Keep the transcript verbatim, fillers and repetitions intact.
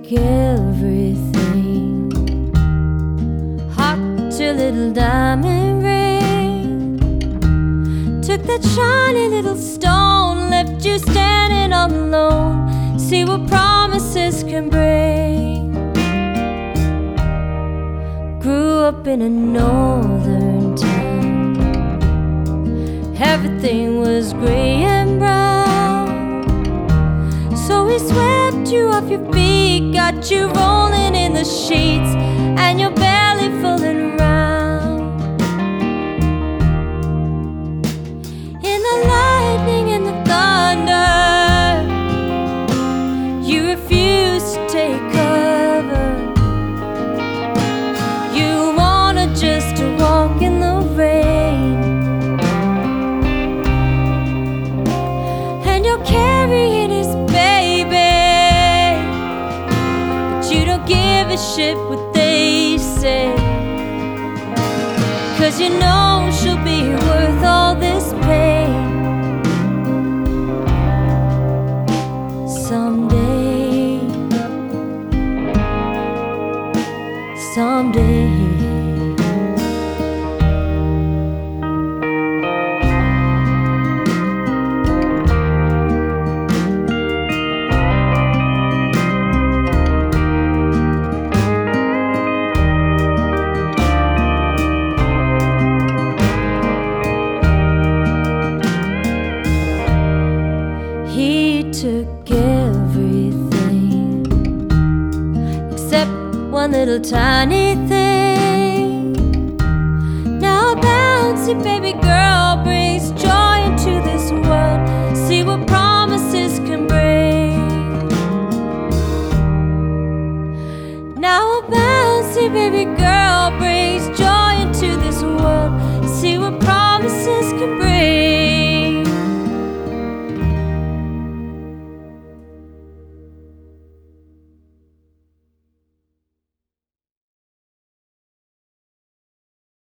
everything. Hocked your little diamond ring, took that shiny little stone, left you standing all alone. See what promises can bring. Grew up in a northern town, everything was gray and brown. So we swept you off your feet, got you rolling in the sheets, and your belly fulling round. In the lightning and the thunder, you refuse to take cover. You wanted just to walk in the rain, and you're carrying his baby, but you don't give a shit what they say, 'cause you know she'll be worth all this pain. Someday, someday. He took everything except one little tiny thing.